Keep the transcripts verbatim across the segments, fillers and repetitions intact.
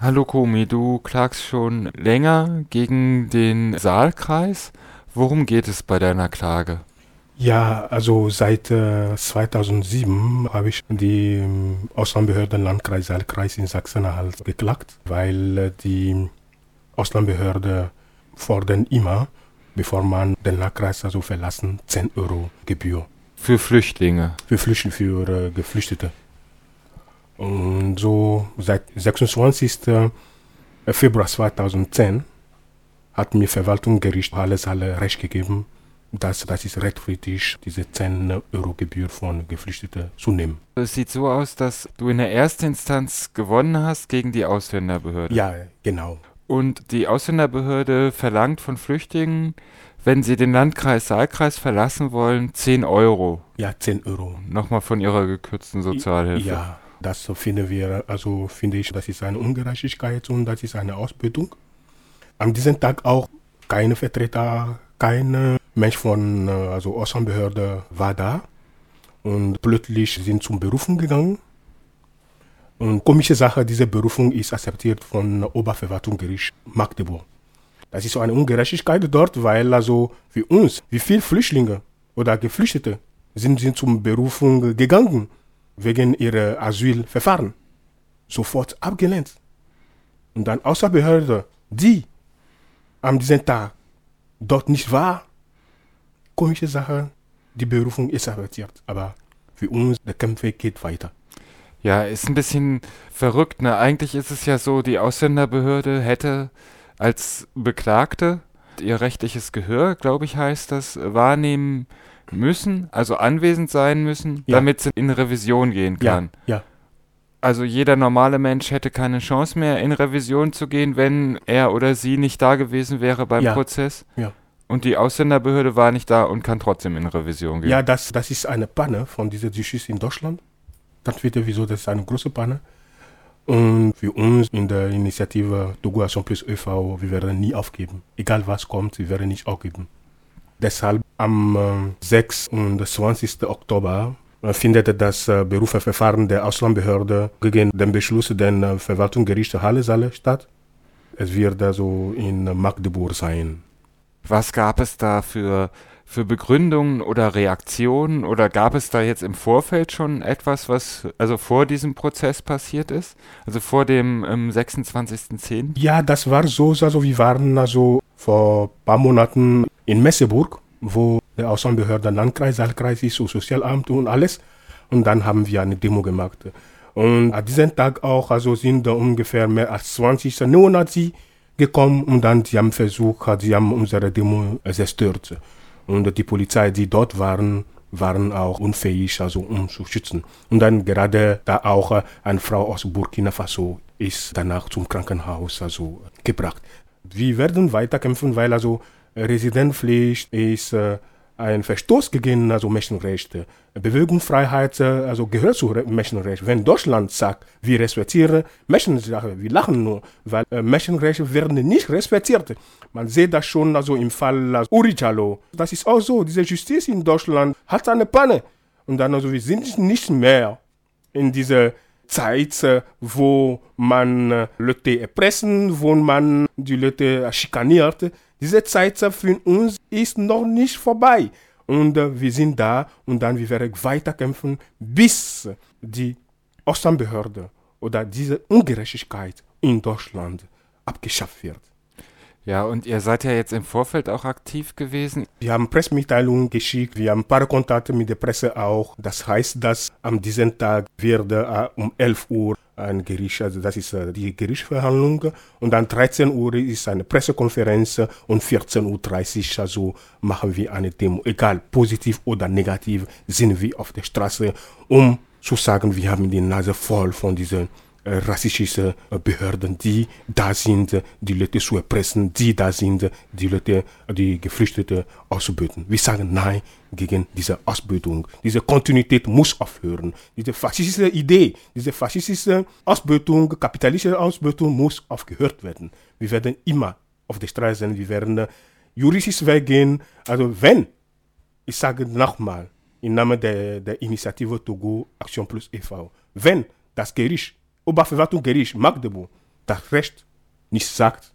Hallo Komi, du klagst schon länger gegen den Saalkreis. Worum geht es bei deiner Klage? Ja, also seit äh, zweitausendsieben habe ich die ähm, Ausländerbehörde Landkreis Saalkreis in Sachsen-Anhalt geklagt, weil äh, die Ausländerbehörde fordern immer, bevor man den Landkreis also verlassen, zehn Euro Gebühr Für Flüchtlinge. für Flüchtlinge, für äh, Geflüchtete. Und so seit sechsundzwanzigsten Februar zweitausendzehn hat mir Verwaltungsgericht Halle Saale Recht gegeben, dass das ist rechtmäßig, diese zehn Euro Gebühr von Geflüchteten zu nehmen. Es sieht so aus, dass du in der ersten Instanz gewonnen hast gegen die Ausländerbehörde. Ja, genau. Und die Ausländerbehörde verlangt von Flüchtlingen, wenn sie den Landkreis Saalkreis verlassen wollen, zehn Euro. Ja, zehn Euro. Nochmal von ihrer gekürzten Sozialhilfe. Ja, das finden wir, also finde ich, das ist eine Ungerechtigkeit und das ist eine Ausbeutung. An diesem Tag auch keine Vertreter, kein Mensch von, äh, also Ausländerbehörde war da und plötzlich sind zum Berufung gegangen. Und komische Sache, diese Berufung ist akzeptiert von Oberverwaltungsgericht Magdeburg. Das ist so eine Ungerechtigkeit dort, weil also für uns, wie viele Flüchtlinge oder Geflüchtete sind, sind zum Berufung gegangen wegen ihrer Asylverfahren. Sofort abgelehnt. Und dann Außerbehörde, die an diesem Tag dort nicht war, komische Sache, die Berufung ist akzeptiert. Aber für uns, der Kampf geht weiter. Ja, ist ein bisschen verrückt, ne? Eigentlich ist es ja so, die Ausländerbehörde hätte als Beklagte ihr rechtliches Gehör, glaube ich, heißt das, wahrnehmen müssen, also anwesend sein müssen, Ja. damit sie in Revision gehen kann. Ja, ja. Also jeder normale Mensch hätte keine Chance mehr, in Revision zu gehen, wenn er oder sie nicht da gewesen wäre beim Ja. Prozess. Ja. Und die Ausländerbehörde war nicht da und kann trotzdem in Revision gehen. Ja, das, das ist eine Panne von dieser Justiz in Deutschland. Das wird wieso, das ist eine große Panne. Und für uns in der Initiative Togo Action Plus e V, wir werden nie aufgeben. Egal was kommt, wir werden nicht aufgeben. Deshalb am äh, sechsundzwanzigsten Oktober äh, findet das äh, Berufsverfahren der Ausländerbehörde gegen den Beschluss des äh, Verwaltungsgerichts Halle Saale statt. Es wird also in Magdeburg sein. Was gab es da für, für Begründungen oder Reaktionen oder gab es da jetzt im Vorfeld schon etwas, was also vor diesem Prozess passiert ist? Also vor dem ähm, sechsundzwanzigsten zehnten? Ja, das war so, also wir waren also vor ein paar Monaten in Messeburg, wo der Ausländerbehörde Landkreis, Saalkreis ist, so Sozialamt und alles. Und dann haben wir eine Demo gemacht. Und an diesem Tag auch, also sind da ungefähr mehr als zwanzig Neonazi gekommen und dann die haben versucht, sie haben unsere Demo zerstört. Und die Polizei, die dort waren, waren auch unfähig, also um zu schützen. Und dann gerade da auch eine Frau aus Burkina Faso ist danach zum Krankenhaus also gebracht. Wir werden weiterkämpfen, weil also Residenzpflicht ist äh, ein Verstoß gegen also Menschenrechte. Bewegungsfreiheit äh, also gehört zu Menschenrechten. Wenn Deutschland sagt, wir respektieren Menschenrechte, wir lachen nur, weil äh, Menschenrechte werden nicht respektiert. Man sieht das schon also im Fall also Uri Jallo. Das ist auch so, diese Justiz in Deutschland hat eine Panne. Und dann also wir sind nicht mehr in dieser Zeit, äh, wo man äh, Leute erpressen, wo man die Leute schikaniert. Diese Zeit für uns ist noch nicht vorbei. Und äh, wir sind da und dann wir werden weiterkämpfen, bis die Ausländerbehörde oder diese Ungerechtigkeit in Deutschland abgeschafft wird. Ja, und ihr seid ja jetzt im Vorfeld auch aktiv gewesen. Wir haben Pressemitteilungen geschickt, wir haben ein paar Kontakte mit der Presse auch. Das heißt, dass an diesem Tag wird äh, um elf Uhr ein Gericht, also das ist äh, die Gerichtsverhandlung und dann dreizehn Uhr ist eine Pressekonferenz und vierzehn Uhr dreißig also machen wir eine Demo. Egal, positiv oder negativ, sind wir auf der Straße, um zu sagen, wir haben die Nase voll von diesen äh, rassistischen äh, Behörden, die da sind, die Leute zu erpressen, die da sind, die Leute, die Geflüchteten auszubeuten. Wir sagen Nein gegen diese Ausbeutung. Diese Kontinuität muss aufhören. Diese faschistische Idee, diese faschistische Ausbeutung, kapitalistische Ausbeutung muss aufgehört werden. Wir werden immer auf der Straße sein, wir werden äh, juristisch weggehen. Also wenn, ich sage nochmal, im Namen der, der Initiative Togo Action Plus e V, wenn das Gericht, Oberverwaltungsgericht Magdeburg, das Recht nicht sagt,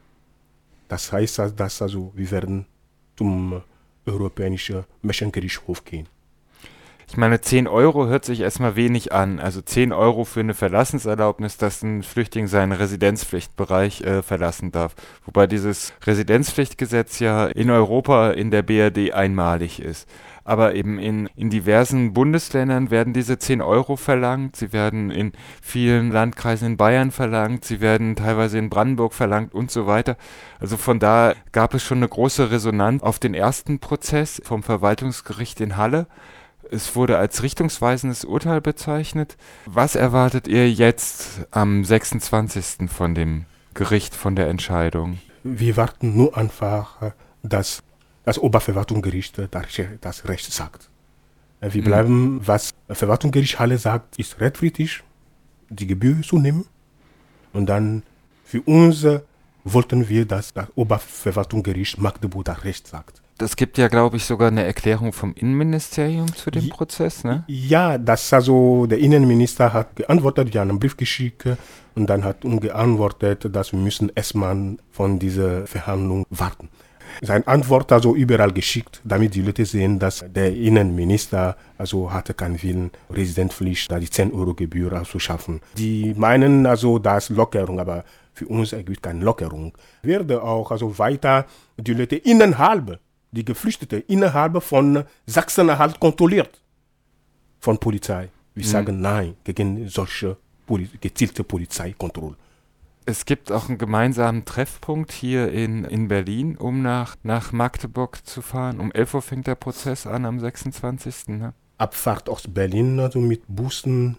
das heißt, dass also wir werden zum Europäischen Menschengerichtshof gehen. Ich meine, zehn Euro hört sich erstmal wenig an. Also zehn Euro für eine Verlassenserlaubnis, dass ein Flüchtling seinen Residenzpflichtbereich äh, verlassen darf. Wobei dieses Residenzpflichtgesetz ja in Europa in der B R D einmalig ist. Aber eben in, in diversen Bundesländern werden diese zehn Euro verlangt. Sie werden in vielen Landkreisen in Bayern verlangt. Sie werden teilweise in Brandenburg verlangt und so weiter. Also von da gab es schon eine große Resonanz auf den ersten Prozess vom Verwaltungsgericht in Halle. Es wurde als richtungsweisendes Urteil bezeichnet. Was erwartet ihr jetzt am sechsundzwanzigsten von dem Gericht, von der Entscheidung? Wir warten nur einfach, dass das Oberverwaltungsgericht das Recht sagt. Wir bleiben, mhm. was das Verwaltungsgericht Halle sagt, ist rechtswidrig, die Gebühr zu nehmen. Und dann für uns wollten wir, dass das Oberverwaltungsgericht Magdeburg das Recht sagt. Es gibt ja, glaube ich, sogar eine Erklärung vom Innenministerium zu dem ja, Prozess, ne? Ja, das also der Innenminister hat geantwortet, wir haben einen Brief geschickt und dann hat uns geantwortet, dass wir müssen erstmal von dieser Verhandlung warten. Seine Antwort also überall geschickt, damit die Leute sehen, dass der Innenminister also hatte keinen Willen, Residenzpflicht, da die zehn Euro Gebühr abzuschaffen. Die meinen also, das Lockerung, aber für uns gibt es keine Lockerung. Werde auch also weiter die Leute innerhalb die Geflüchteten innerhalb von Sachsen-Anhalt kontrolliert von Polizei. Wir mhm. sagen nein gegen solche Poli- gezielte Polizeikontrolle. Es gibt auch einen gemeinsamen Treffpunkt hier in, in Berlin, um nach, nach Magdeburg zu fahren. Um elf Uhr fängt der Prozess an, am sechsundzwanzigsten Ne? Abfahrt aus Berlin, also mit Bussen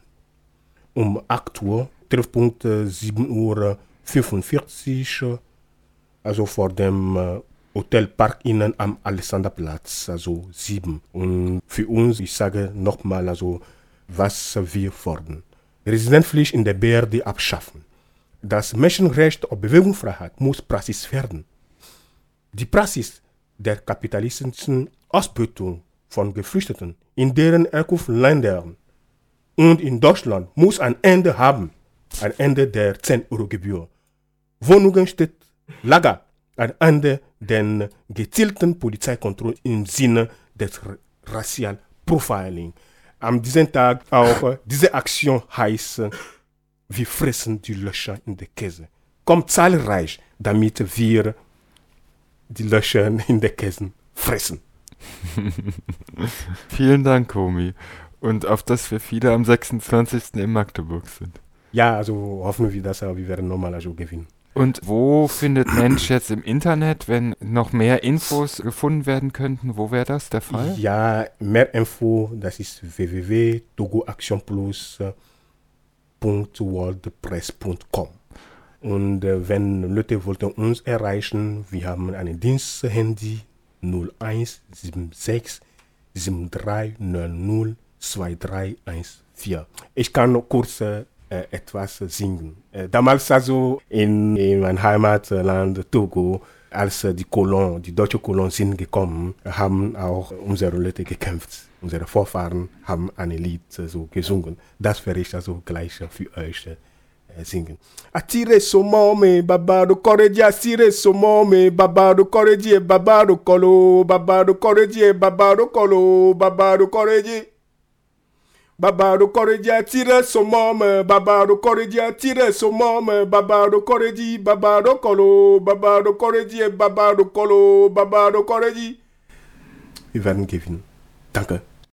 um acht Uhr. Treffpunkt äh, sieben Uhr fünfundvierzig, also vor dem äh, Hotel Park Innen am Alexanderplatz, also sieben. Und für uns, ich sage nochmal, also was wir fordern. Residenzpflicht in der B R D abschaffen. Das Menschenrecht auf Bewegungsfreiheit muss Praxis werden. Die Praxis der kapitalistischen Ausbeutung von Geflüchteten in deren Herkunftsländern und in Deutschland muss ein Ende haben. Ein Ende der zehn Euro Gebühr. Wohnungen steht Lager. Ein Ende der gezielten Polizeikontrolle im Sinne des Racial Profiling. An diesem Tag auch diese Aktion heißt, wir fressen die Löcher in der Käse. Kommt zahlreich, damit wir die Löcher in der Käse fressen. Vielen Dank, Komi. Und auf dass wir viele am sechsundzwanzigsten in Magdeburg sind. Ja, also hoffen wir, dass wir werden nochmal also gewinnen. Und wo findet Mensch jetzt im Internet, wenn noch mehr Infos gefunden werden könnten, wo wäre das der Fall? Ja, mehr Info, das ist w w w punkt togoactionplus punkt wordpress punkt com. Und äh, wenn Leute wollten uns erreichen, wir haben ein Diensthandy null eins sieben sechs sieben drei neun null zwei drei eins vier. Ich kann noch kurz äh, etwas singen. Äh, damals also in, in mein Heimatland Togo, als die Kolon, die deutschen Kolonien sind gekommen, haben auch unsere Leute gekämpft. Unsere Vorfahren haben ein Lied äh, so gesungen. Das werde ich also gleich für euch äh, singen. Atire somome babado koreji asire somome babado koreji babado kolo babado koreji babado kolo babado koreji babado koreji atire somome babado koreji atire somome babado koreji babado kolo babado koreji babado kolo babado koreji. Wir werden gewinnen. Danke.